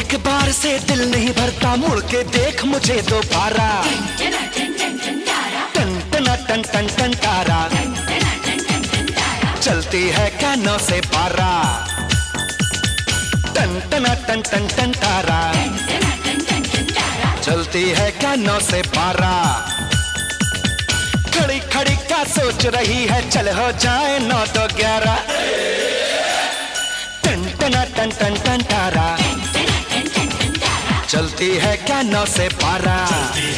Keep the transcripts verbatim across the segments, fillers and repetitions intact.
एक बार से दिल नहीं भरता, मुड़ के देख मुझे दोबारा। टन टना टन टन टन तारा, चलती है क्या नौ से बारह। टन टना टन टन टन तारा, चलती है क्या नौ से बारह। खड़ी खड़ी क्या सोच रही है, चल हो जाए नौ तो ग्यारह। टन टना टन टन टन तारा, चलती है क्या नौ से बारह।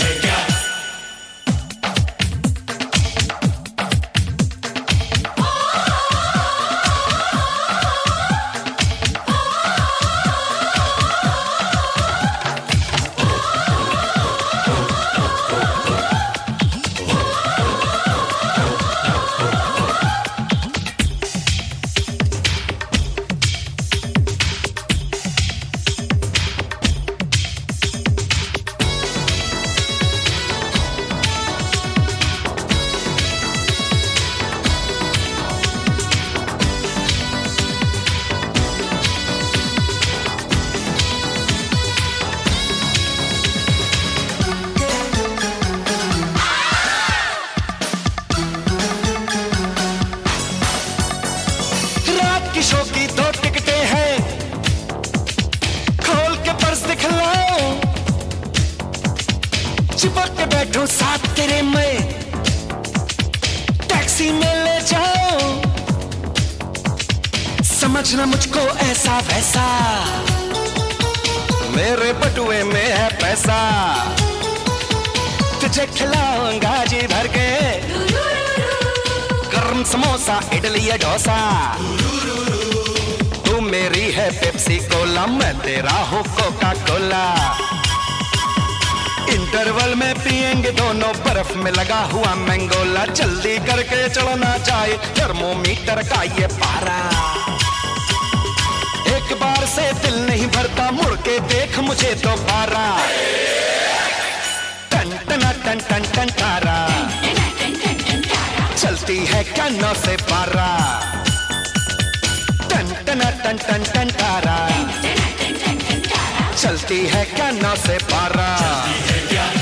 शो की दो टिकटें हैं, खोल के पर्स दिखलाओ। चिपक के बैठो साथ तेरे में, टैक्सी में ले जाओ। समझना मुझको ऐसा वैसा, मेरे बटुए में है पैसा। तुझे खिलाऊंगा जी भर के, गरम समोसा इडली या डोसा। तू मेरी है पेप्सी कोला, मैं तेरा हूँ कोका कोला। इंटरवल में पिएंगे दोनों, बर्फ में लगा हुआ मैंगोला। जल्दी करके चलना चाहिए, थर्मोमीटर का ये पारा। एक बार से दिल नहीं भरता, मुड़ के देख मुझे दोबारा। टन टना टन टन टन तारा, चलती है क्या नौ से बारह। टन टना टन टन टन तारा, चलती है क्या नौ से बारह।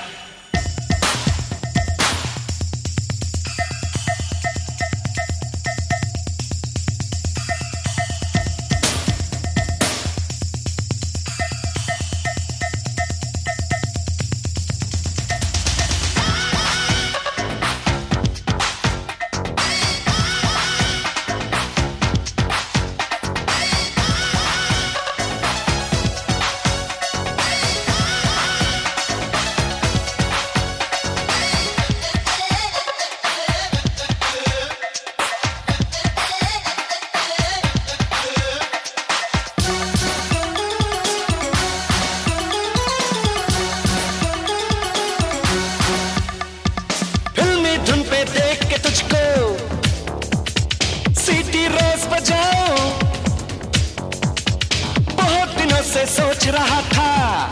से सोच रहा था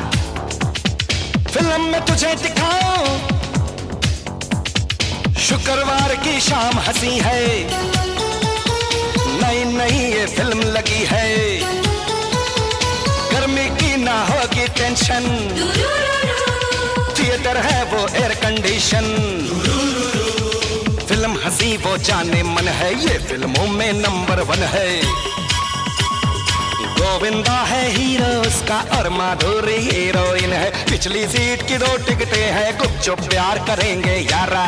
फिल्म में तुझे दिखाऊं। शुक्रवार की शाम हंसी है, नई नई ये फिल्म लगी है। गर्मी की ना होगी टेंशन, थिएटर है वो एयर कंडीशन। फिल्म हंसी वो जाने मन है, ये फिल्मों में नंबर वन है। गोविंदा है हीरो उसका और माधुरी हीरोइन है। पिछली सीट की दो टिकटें हैं, गुपचुप प्यार करेंगे यारा।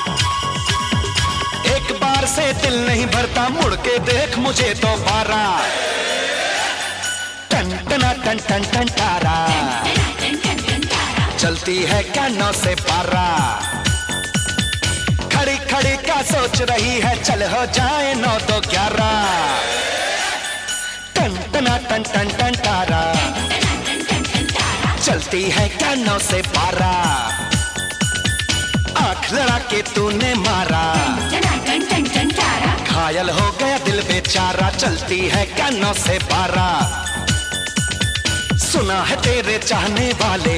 एक बार से दिल नहीं भरता, मुड़ के देख मुझे तो बारा। टन टना टन टन टन तारा, चलती है क्या नौ से बारह। खड़ी खड़ी क्या सोच रही है, चल हो जाए नौ तो ग्यारह। टन टना टन टन टन तारा, चलती है क्या नौ से बारह। आंख लड़ा के तूने मारा, घायल हो गया दिल बेचारा। चलती है क्या नौ से बारह। सुना है तेरे चाहने वाले,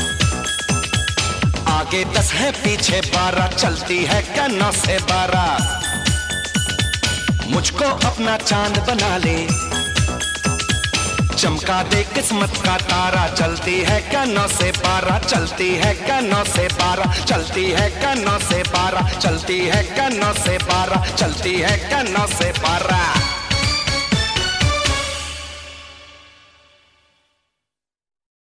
आगे दस है पीछे बारह। चलती है क्या नौ से बारह। मुझको अपना चांद बना ले, चमका दे किस्मत का तारा, चलती है क्या नौ से बारह, चलती है क्या नौ से बारह, चलती है क्या नौ से बारह, चलती है क्या नौ से बारह, चलती है क्या नौ से बारह।